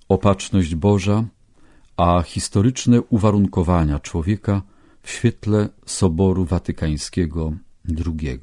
Opatrzność Boża, a historyczne uwarunkowania człowieka w świetle Soboru Watykańskiego II.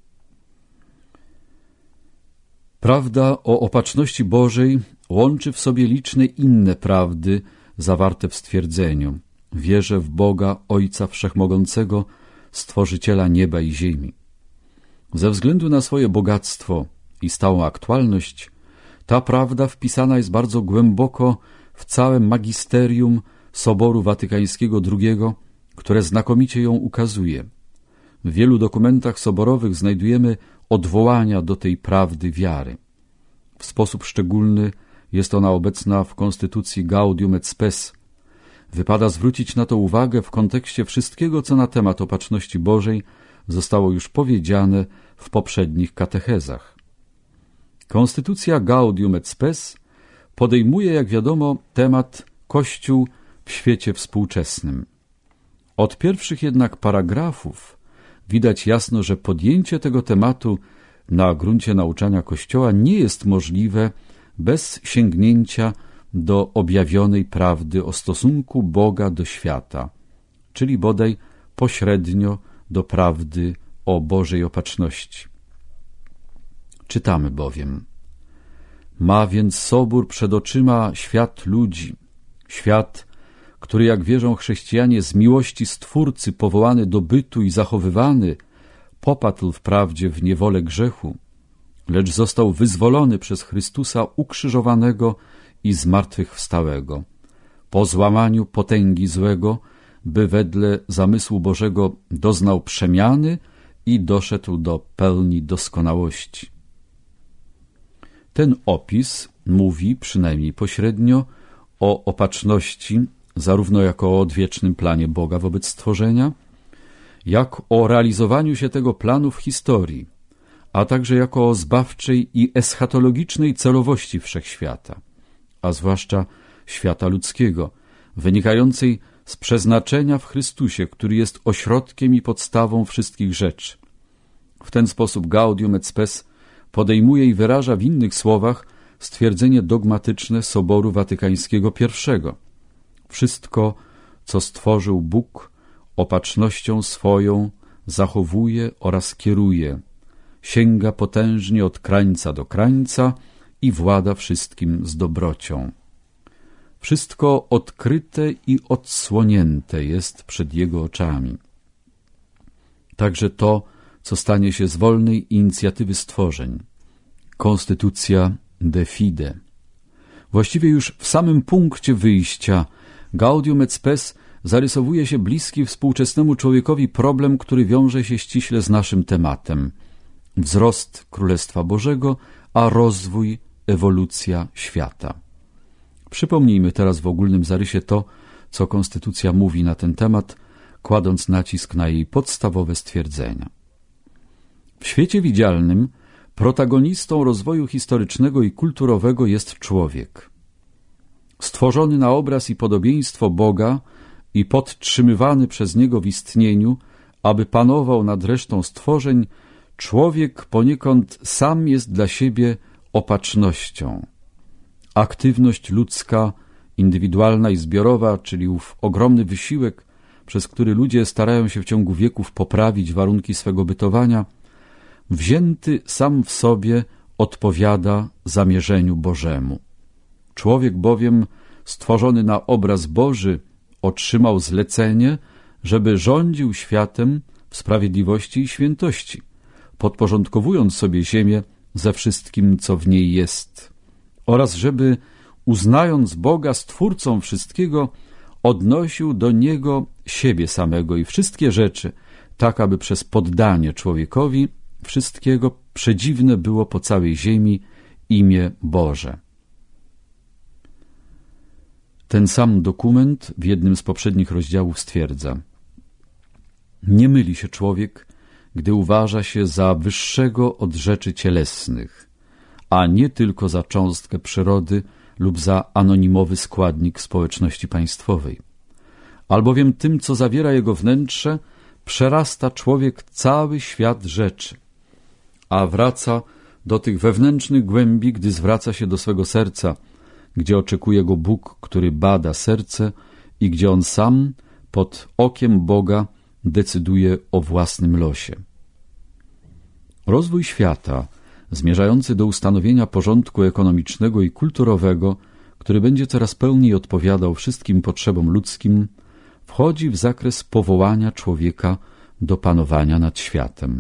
Prawda o opatrzności Bożej łączy w sobie liczne inne prawdy zawarte w stwierdzeniu: wierzę w Boga, Ojca Wszechmogącego, Stworzyciela nieba i ziemi. Ze względu na swoje bogactwo i stałą aktualność, ta prawda wpisana jest bardzo głęboko w całe magisterium Soboru Watykańskiego II, które znakomicie ją ukazuje. W wielu dokumentach soborowych znajdujemy odwołania do tej prawdy wiary. W sposób szczególny jest ona obecna w konstytucji Gaudium et Spes. Wypada zwrócić na to uwagę w kontekście wszystkiego, co na temat opatrzności Bożej zostało już powiedziane w poprzednich katechezach. Konstytucja Gaudium et Spes podejmuje, jak wiadomo, temat Kościół w świecie współczesnym. Od pierwszych jednak paragrafów widać jasno, że podjęcie tego tematu na gruncie nauczania Kościoła nie jest możliwe bez sięgnięcia do objawionej prawdy o stosunku Boga do świata, czyli bodaj pośrednio do prawdy o Bożej opatrzności. Czytamy bowiem: ma więc Sobór przed oczyma świat ludzi, świat, który, jak wierzą chrześcijanie, z miłości Stwórcy powołany do bytu i zachowywany, popadł wprawdzie w niewolę grzechu, lecz został wyzwolony przez Chrystusa ukrzyżowanego i zmartwychwstałego, po złamaniu potęgi złego, by wedle zamysłu Bożego doznał przemiany i doszedł do pełni doskonałości. Ten opis mówi, przynajmniej pośrednio, o opatrzności, zarówno jako o odwiecznym planie Boga wobec stworzenia, jak o realizowaniu się tego planu w historii, a także jako o zbawczej i eschatologicznej celowości wszechświata, a zwłaszcza świata ludzkiego, wynikającej z przeznaczenia w Chrystusie, który jest ośrodkiem i podstawą wszystkich rzeczy. W ten sposób Gaudium et Spes podejmuje i wyraża w innych słowach stwierdzenie dogmatyczne Soboru Watykańskiego I. Wszystko, co stworzył Bóg, opatrznością swoją zachowuje oraz kieruje, sięga potężnie od krańca do krańca i włada wszystkim z dobrocią. Wszystko odkryte i odsłonięte jest przed Jego oczami. Także to, co stanie się z wolnej inicjatywy stworzeń. Konstytucja de fide. Właściwie już w samym punkcie wyjścia Gaudium et Spes zarysowuje się bliski współczesnemu człowiekowi problem, który wiąże się ściśle z naszym tematem. Wzrost Królestwa Bożego, a rozwój, ewolucja świata. Przypomnijmy teraz w ogólnym zarysie to, co Konstytucja mówi na ten temat, kładąc nacisk na jej podstawowe stwierdzenia. W świecie widzialnym protagonistą rozwoju historycznego i kulturowego jest człowiek. Stworzony na obraz i podobieństwo Boga i podtrzymywany przez Niego w istnieniu, aby panował nad resztą stworzeń, człowiek poniekąd sam jest dla siebie opatrznością. Aktywność ludzka, indywidualna i zbiorowa, czyli ów ogromny wysiłek, przez który ludzie starają się w ciągu wieków poprawić warunki swego bytowania, wzięty sam w sobie odpowiada zamierzeniu Bożemu. Człowiek bowiem, stworzony na obraz Boży, otrzymał zlecenie, żeby rządził światem w sprawiedliwości i świętości, podporządkowując sobie ziemię ze wszystkim, co w niej jest, oraz żeby, uznając Boga Stwórcą wszystkiego, odnosił do Niego siebie samego i wszystkie rzeczy, tak aby przez poddanie człowiekowi wszystkiego przedziwne było po całej ziemi imię Boże. Ten sam dokument w jednym z poprzednich rozdziałów stwierdza: nie myli się człowiek, gdy uważa się za wyższego od rzeczy cielesnych, a nie tylko za cząstkę przyrody lub za anonimowy składnik społeczności państwowej. Albowiem tym, co zawiera jego wnętrze, przerasta człowiek cały świat rzeczy, a wraca do tych wewnętrznych głębi, gdy zwraca się do swego serca, gdzie oczekuje go Bóg, który bada serce i gdzie on sam pod okiem Boga decyduje o własnym losie. Rozwój świata, zmierzający do ustanowienia porządku ekonomicznego i kulturowego, który będzie coraz pełniej odpowiadał wszystkim potrzebom ludzkim, wchodzi w zakres powołania człowieka do panowania nad światem.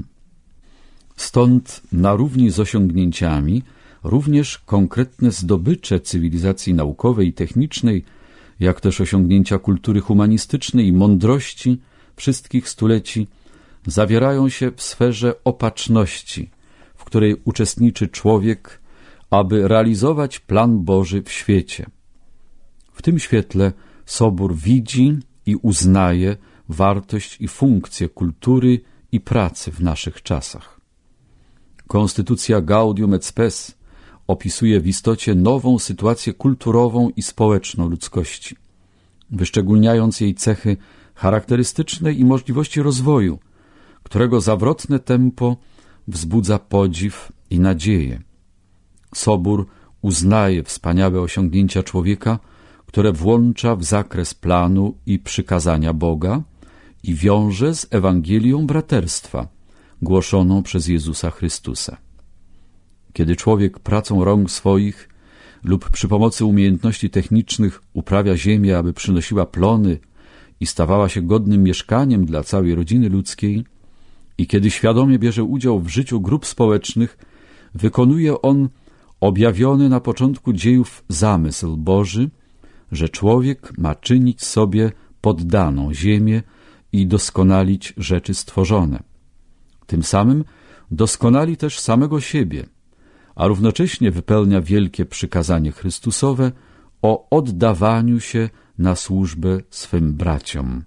Stąd na równi z osiągnięciami również konkretne zdobycze cywilizacji naukowej i technicznej, jak też osiągnięcia kultury humanistycznej i mądrości wszystkich stuleci zawierają się w sferze opatrzności, w której uczestniczy człowiek, aby realizować plan Boży w świecie. W tym świetle Sobór widzi i uznaje wartość i funkcję kultury i pracy w naszych czasach. Konstytucja Gaudium et Spes opisuje w istocie nową sytuację kulturową i społeczną ludzkości, wyszczególniając jej cechy charakterystyczne i możliwości rozwoju, którego zawrotne tempo wzbudza podziw i nadzieję. Sobór uznaje wspaniałe osiągnięcia człowieka, które włącza w zakres planu i przykazania Boga i wiąże z Ewangelią braterstwa, głoszoną przez Jezusa Chrystusa. Kiedy człowiek pracą rąk swoich lub przy pomocy umiejętności technicznych uprawia ziemię, aby przynosiła plony i stawała się godnym mieszkaniem dla całej rodziny ludzkiej, i kiedy świadomie bierze udział w życiu grup społecznych, wykonuje on objawiony na początku dziejów zamysł Boży, że człowiek ma czynić sobie poddaną ziemię i doskonalić rzeczy stworzone. Tym samym doskonali też samego siebie, a równocześnie wypełnia wielkie przykazanie Chrystusowe o oddawaniu się na służbę swym braciom.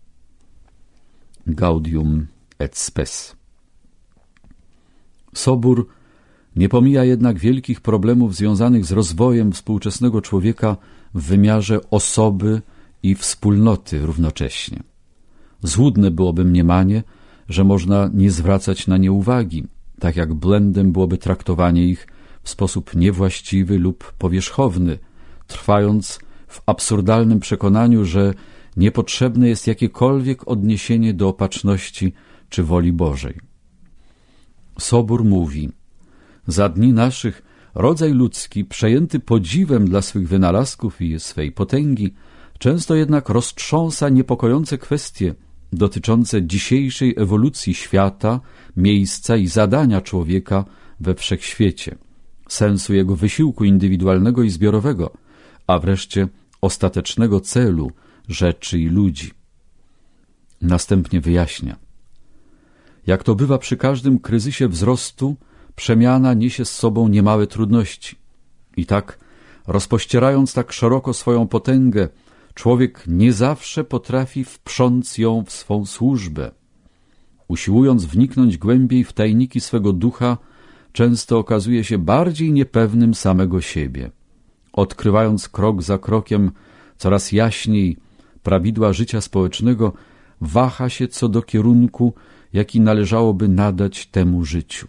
Gaudium et Spes. Sobór nie pomija jednak wielkich problemów związanych z rozwojem współczesnego człowieka w wymiarze osoby i wspólnoty równocześnie. Złudne byłoby mniemanie, że można nie zwracać na nie uwagi, tak jak błędem byłoby traktowanie ich w sposób niewłaściwy lub powierzchowny, trwając w absurdalnym przekonaniu, że niepotrzebne jest jakiekolwiek odniesienie do opatrzności czy woli Bożej. Sobór mówi: za dni naszych rodzaj ludzki, przejęty podziwem dla swych wynalazków i swej potęgi, często jednak roztrząsa niepokojące kwestie dotyczące dzisiejszej ewolucji świata, miejsca i zadania człowieka we wszechświecie, sensu jego wysiłku indywidualnego i zbiorowego, a wreszcie ostatecznego celu rzeczy i ludzi. Następnie wyjaśnia: jak to bywa przy każdym kryzysie wzrostu, przemiana niesie z sobą niemałe trudności. I tak, rozpościerając tak szeroko swoją potęgę, człowiek nie zawsze potrafi wprząc ją w swą służbę. Usiłując wniknąć głębiej w tajniki swego ducha, często okazuje się bardziej niepewnym samego siebie. Odkrywając krok za krokiem coraz jaśniej prawidła życia społecznego, waha się co do kierunku, jaki należałoby nadać temu życiu.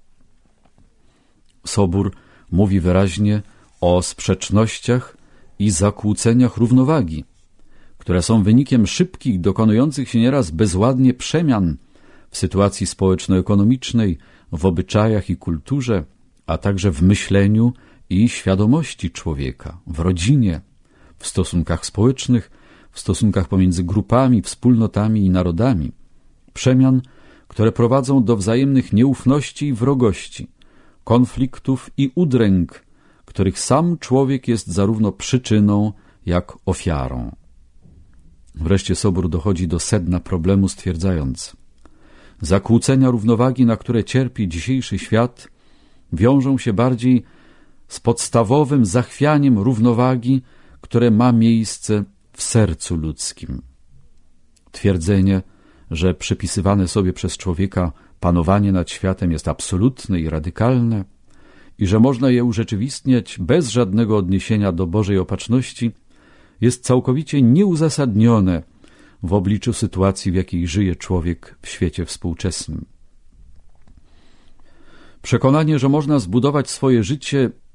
Sobór mówi wyraźnie o sprzecznościach i zakłóceniach równowagi, które są wynikiem szybkich, dokonujących się nieraz bezładnie przemian w sytuacji społeczno-ekonomicznej, w obyczajach i kulturze, a także w myśleniu i świadomości człowieka, w rodzinie, w stosunkach społecznych, w stosunkach pomiędzy grupami, wspólnotami i narodami. Przemian, które prowadzą do wzajemnych nieufności i wrogości, konfliktów i udręk, których sam człowiek jest zarówno przyczyną, jak ofiarą. Wreszcie Sobór dochodzi do sedna problemu, stwierdzając: zakłócenia równowagi, na które cierpi dzisiejszy świat, wiążą się bardziej z podstawowym zachwianiem równowagi, które ma miejsce w sercu ludzkim. Twierdzenie, że przypisywane sobie przez człowieka panowanie nad światem jest absolutne i radykalne i że można je urzeczywistniać bez żadnego odniesienia do Bożej opatrzności, jest całkowicie nieuzasadnione w obliczu sytuacji, w jakiej żyje człowiek w świecie współczesnym. Przekonanie, że można zbudować swoje życie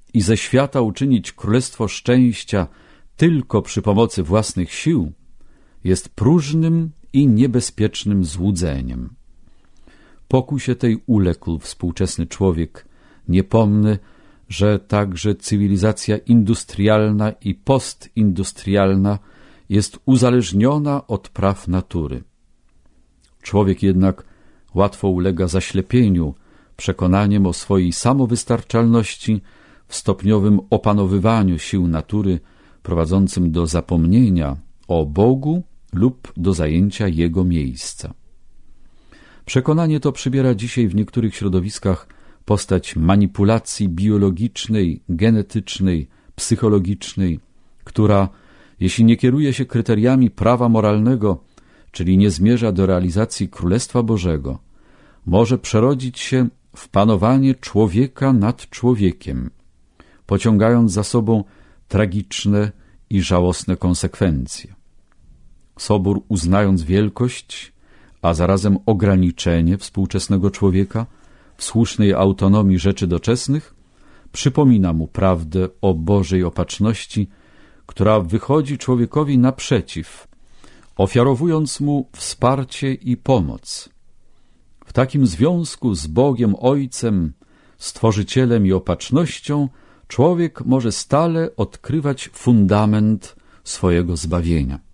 i ze świata uczynić królestwo szczęścia tylko przy pomocy własnych sił, jest próżnym i niebezpiecznym złudzeniem. Pokusie tej uległ współczesny człowiek, niepomny, że także cywilizacja industrialna i postindustrialna jest uzależniona od praw natury. Człowiek jednak łatwo ulega zaślepieniu przekonaniem o swojej samowystarczalności w stopniowym opanowywaniu sił natury, prowadzącym do zapomnienia o Bogu lub do zajęcia Jego miejsca. Przekonanie to przybiera dzisiaj w niektórych środowiskach postać manipulacji biologicznej, genetycznej, psychologicznej, która, jeśli nie kieruje się kryteriami prawa moralnego, czyli nie zmierza do realizacji Królestwa Bożego, może przerodzić się w panowanie człowieka nad człowiekiem, pociągając za sobą tragiczne i żałosne konsekwencje. Sobór, uznając wielkość, a zarazem ograniczenie współczesnego człowieka w słusznej autonomii rzeczy doczesnych, przypomina mu prawdę o Bożej opatrzności, która wychodzi człowiekowi naprzeciw, ofiarowując mu wsparcie i pomoc. W takim związku z Bogiem Ojcem, Stworzycielem i opatrznością człowiek może stale odkrywać fundament swojego zbawienia.